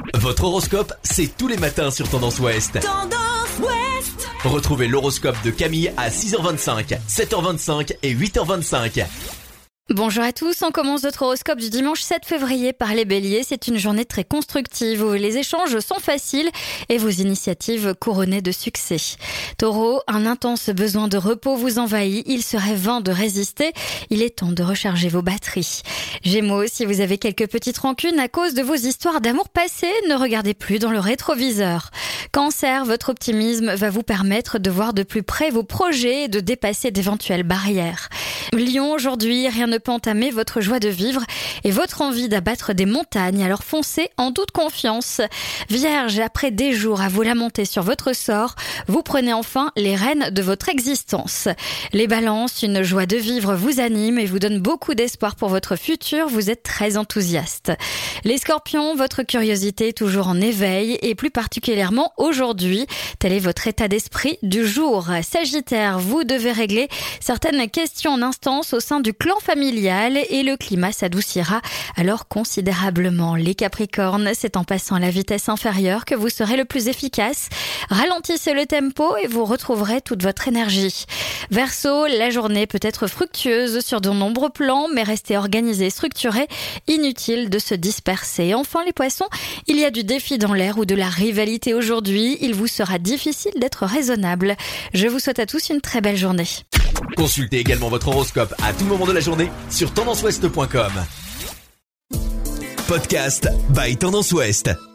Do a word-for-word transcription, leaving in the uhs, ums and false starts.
Votre horoscope, c'est tous les matins sur Tendance Ouest. Tendance Ouest. Retrouvez l'horoscope de Camille à six heures vingt-cinq, sept heures vingt-cinq et huit heures vingt-cinq. Bonjour à tous, on commence notre horoscope du dimanche sept février par les béliers. C'est une journée très constructive où les échanges sont faciles et vos initiatives couronnées de succès. Taureau, un intense besoin de repos vous envahit, il serait vain de résister, il est temps de recharger vos batteries. Gémeaux, si vous avez quelques petites rancunes à cause de vos histoires d'amour passées, ne regardez plus dans le rétroviseur. Cancer, votre optimisme va vous permettre de voir de plus près vos projets et de dépasser d'éventuelles barrières. Lion, aujourd'hui, rien ne peut entamer votre joie de vivre et votre envie d'abattre des montagnes, alors foncez en toute confiance. Vierge, après des jours à vous lamenter sur votre sort, vous prenez enfin les rênes de votre existence. Les balances, une joie de vivre vous anime et vous donne beaucoup d'espoir pour votre futur, vous êtes très enthousiaste. Les scorpions, votre curiosité est toujours en éveil et plus particulièrement aujourd'hui, tel est votre état d'esprit du jour. Sagittaire, vous devez régler certaines questions en instance au sein du clan familial et le climat s'adoucira alors considérablement. Les Capricornes, c'est en passant à la vitesse inférieure que vous serez le plus efficace. Ralentissez le tempo et vous retrouverez toute votre énergie. Verseau, la journée peut être fructueuse sur de nombreux plans, mais restez organisé et structuré, inutile de se disperser. Enfin les poissons, il y a du défi dans l'air ou de la rivalité aujourd'hui, il vous sera difficile d'être raisonnable. Je vous souhaite à tous une très belle journée. Consultez également votre horoscope à tout moment de la journée sur tendance ouest point com. Podcast by Tendance Ouest.